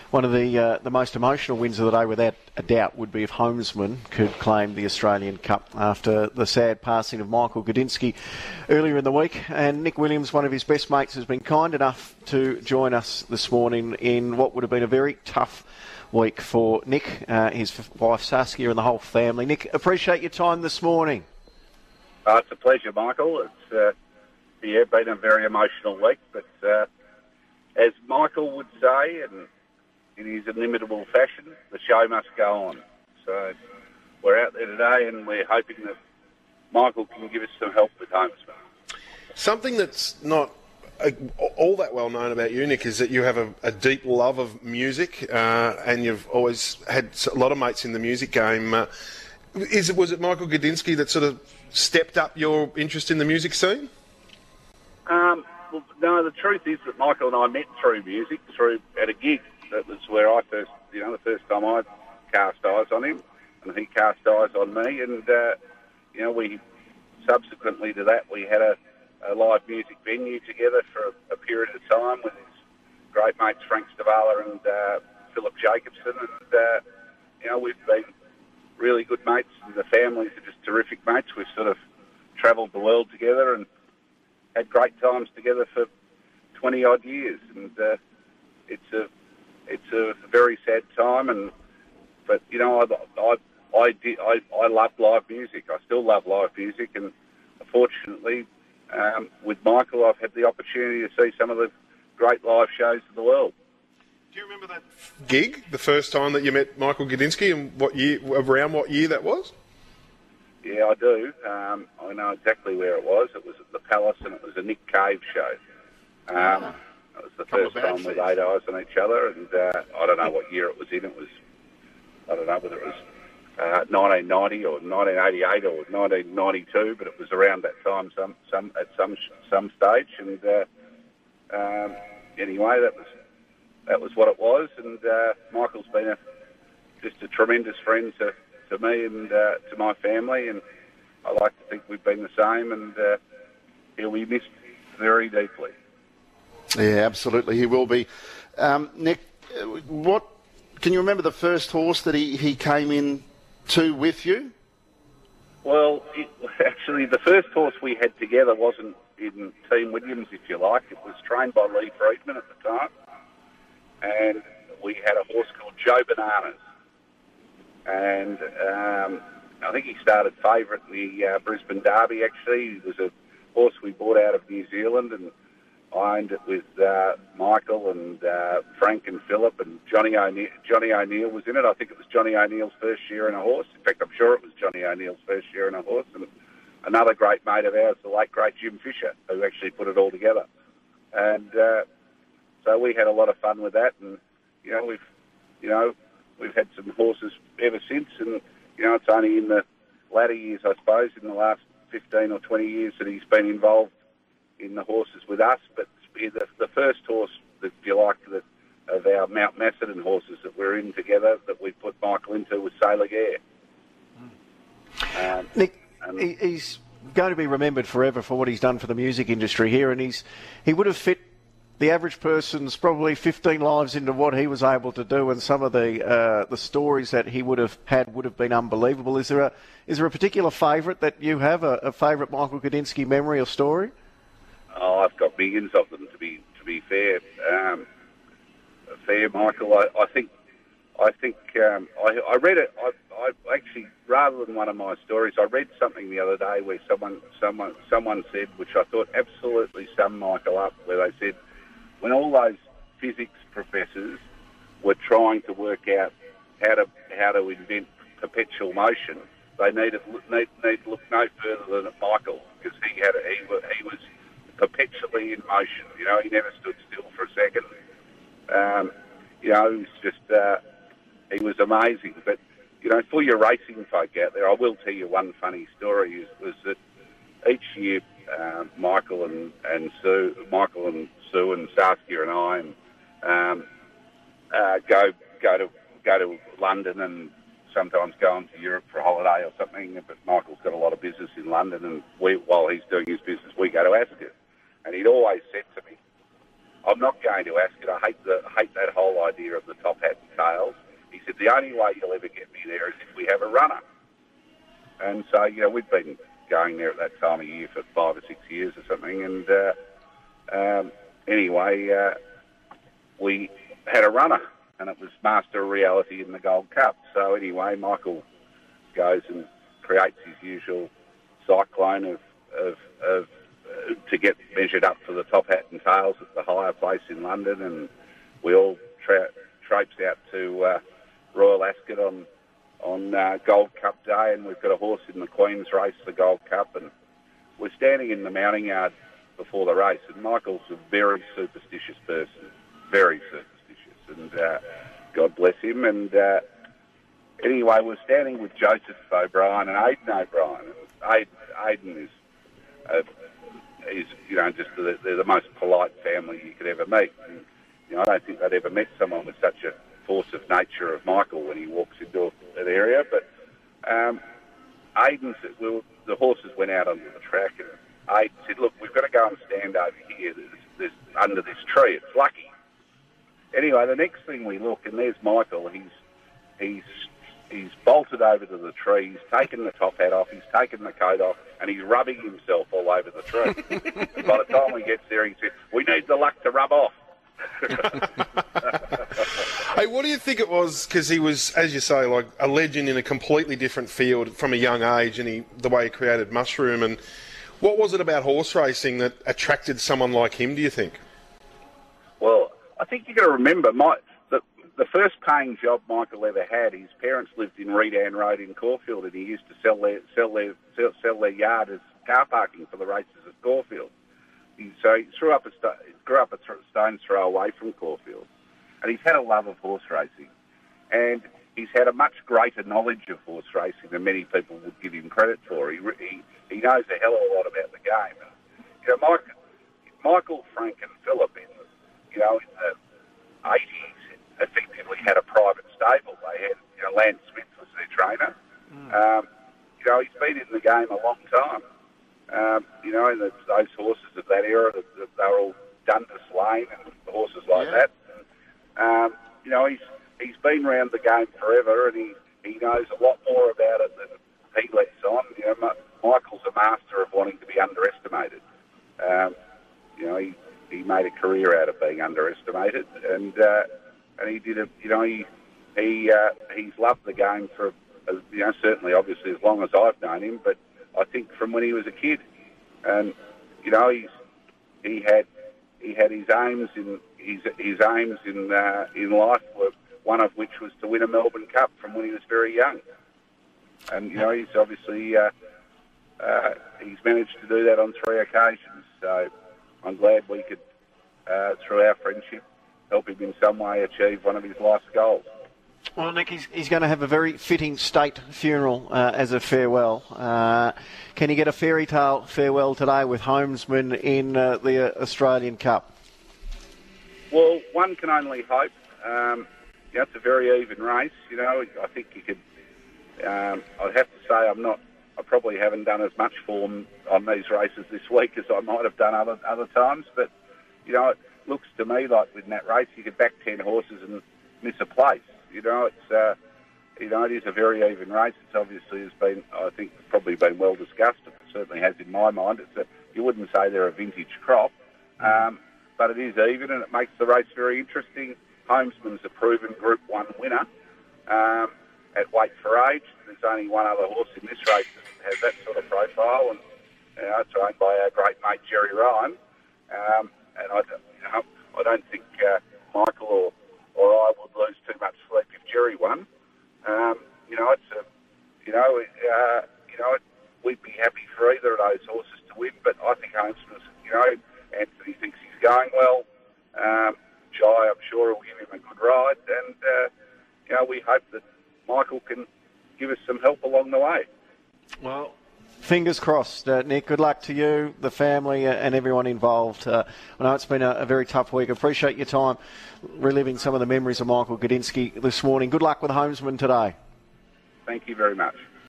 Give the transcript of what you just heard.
one of the most emotional wins of the day, without a doubt, would be if Homesman could claim the Australian Cup after the sad passing of Michael Gudinski earlier in the week. And Nick Williams, one of his best mates, has been kind enough to join us this morning in what would have been a very tough week for Nick, his wife Saskia and the whole family. Nick, appreciate your time this morning. It's a pleasure, Michael. It's been a very emotional week, but as Michael would say, and in his inimitable fashion, the show must go on. So we're out there today, and we're hoping that Michael can give us some help with Homesman. Something that's not all that well known about you, Nick, is that you have a deep love of music, and you've always had a lot of mates in the music game. Was it Michael Gudinski that sort of stepped up your interest in the music scene? Well, no, the truth is that Michael and I met through music, at a gig. That was where I first, the first time I cast eyes on him, and he cast eyes on me. And, we subsequently to that, we had a live music venue together for a period of time with his great mates Frank Stavala and Philip Jacobson. And, we've been really good mates, and the families are just terrific mates. We've sort of travelled the world together and had great times together for 20-odd years. And it's a very sad time, but I love live music. I still love live music, and fortunately, with Michael, I've had the opportunity to see some of the great live shows of the world. Do you remember that gig, the first time that you met Michael Gudinski, and around what year that was? Yeah, I do. I know exactly where it was. It was at the Palace, and it was a Nick Cave show. It was the first time we laid eyes on each other, and I don't know what year it was in. I don't know whether it was 1990 or 1988 or 1992, but it was around that time at some stage. And anyway, that was what it was. And Michael's been just a tremendous friend to me and to my family, and I like to think we've been the same. And he'll be missed very deeply. Yeah, absolutely, he will be. Nick, what can you remember the first horse that he came in to with you? Well, actually, the first horse we had together wasn't in Team Williams, if you like. It was trained by Lee Friedman at the time, and we had a horse called Joe Bananas. And I think he started favourite in the Brisbane Derby, actually. It was a horse we bought out of New Zealand, and I owned it with Michael and Frank and Philip, and Johnny O'Neill was in it. I think it was Johnny O'Neill's first year in a horse. In fact, I'm sure it was Johnny O'Neill's first year in a horse. And another great mate of ours, the late great Jim Fisher, who actually put it all together. And so we had a lot of fun with that. And we've had some horses ever since. And it's only in the latter years, I suppose, in the last 15 or 20 years that he's been involved in the horses with us. But the first horse, if you like, of our Mount Macedon horses that we're in together, that we put Michael into, was Sailor Gare. Nick, he's going to be remembered forever for what he's done for the music industry here, and he would have fit the average person's probably 15 lives into what he was able to do, and some of the stories that he would have had would have been unbelievable. Is there a particular favourite that you have, a favourite Michael Gudinski memory or story? Oh, I've got millions of them, to be fair. Michael. I think I read it. I actually, rather than one of my stories, I read something the other day where someone said, which I thought absolutely summed Michael up, where they said, when all those physics professors were trying to work out how to invent perpetual motion, they need to look no further than at Michael, because he was perpetually in motion. He never stood still for a second. He was just he was amazing. But for your racing folk out there, I will tell you one funny story. Was that each year Michael and Sue and Saskia and I go to London and sometimes go on to Europe for a holiday or something. But Michael's got a lot of business in London, and while he's doing his business, we go to Ascot. And he'd always said to me, I'm not going to Ascot. I hate that whole idea of the top hat and tails. He said, the only way you'll ever get me there is if we have a runner. And so, we'd been going there at that time of year for 5 or 6 years or something. And anyway, we had a runner, and it was Master Reality in the Gold Cup. So anyway, Michael goes and creates his usual cyclone of to get measured up for the top hat and tails at the higher place in London, and we all traipse out to Royal Ascot on Gold Cup day, and we've got a horse in the Queen's race, the Gold Cup, and we're standing in the mounting yard before the race, and Michael's a very superstitious person, very superstitious, and God bless him. And anyway, we're standing with Joseph O'Brien and Aidan O'Brien. Aidan is just they're the most polite family you could ever meet. And, I don't think they'd ever met someone with such a force of nature of Michael when he walks into an area. But Aidan said, the horses went out onto the track, and Aidan said, look, we've got to go and stand over here. There's under this tree. It's lucky. Anyway, the next thing we look, and there's Michael. He's bolted over to the tree. He's taken the top hat off. He's taken the coat off, and he's rubbing himself all over the tree. And by the time he gets there, he said, "We need the luck to rub off." Hey, what do you think it was? Because he was, as you say, like a legend in a completely different field from a young age, and the way he created Mushroom. And what was it about horse racing that attracted someone like him, do you think? Well, I think you've got to remember, the first paying job Michael ever had, his parents lived in Redan Road in Caulfield, and he used to sell their yard as car parking for the races at Caulfield. So he grew up a stone's throw away from Caulfield, and he's had a love of horse racing, and he's had a much greater knowledge of horse racing than many people would give him credit for. He knows a hell of a lot about the game. And, Michael, Frank, and Philip in the 80s effectively had a private stable. They had, Lance Smith was their trainer. He's been in the game a long time. And those horses of that era, they were all Dundas Lane and horses like that. And, he's been around the game forever, and he knows a lot more about it than he lets on. Michael's a master of wanting to be underestimated. He made a career out of being underestimated, and he did it. He's loved the game for certainly, obviously, as long as I've known him. But I think from when he was a kid, and he had his aims in life, were one of which was to win a Melbourne Cup from when he was very young. And he's obviously he's managed to do that on 3 occasions. So I'm glad we could, through our friendship, help him in some way achieve one of his life's goals. Well, Nick, he's going to have a very fitting state funeral as a farewell. Can he get a fairy tale farewell today with Homesman in the Australian Cup? Well, one can only hope. It's a very even race. I think you could. I'd have to say I probably haven't done as much form on these races this week as I might have done other times. But it looks to me like with that race you could back 10 horses and miss a place. It is a very even race. It's obviously has been, I think, probably been well discussed. It certainly has in my mind. You wouldn't say they're a vintage crop, but it is even, and it makes the race very interesting. Homesman's a proven Group 1 winner at weight for age. There's only one other horse in this race that has that sort of profile, and it's owned by our great mate Jerry Ryan. And I don't think Michael or I would lose too much sleep if Jerry won. We'd be happy for either of those horses to win, but I think Homesman's, Anthony thinks he's going well. Jai, I'm sure, will give him a good ride, and we hope that Michael can give us some help along the way. Well, fingers crossed, Nick. Good luck to you, the family, and everyone involved. I know it's been a very tough week. Appreciate your time reliving some of the memories of Michael Gudinski this morning. Good luck with Homesman today. Thank you very much.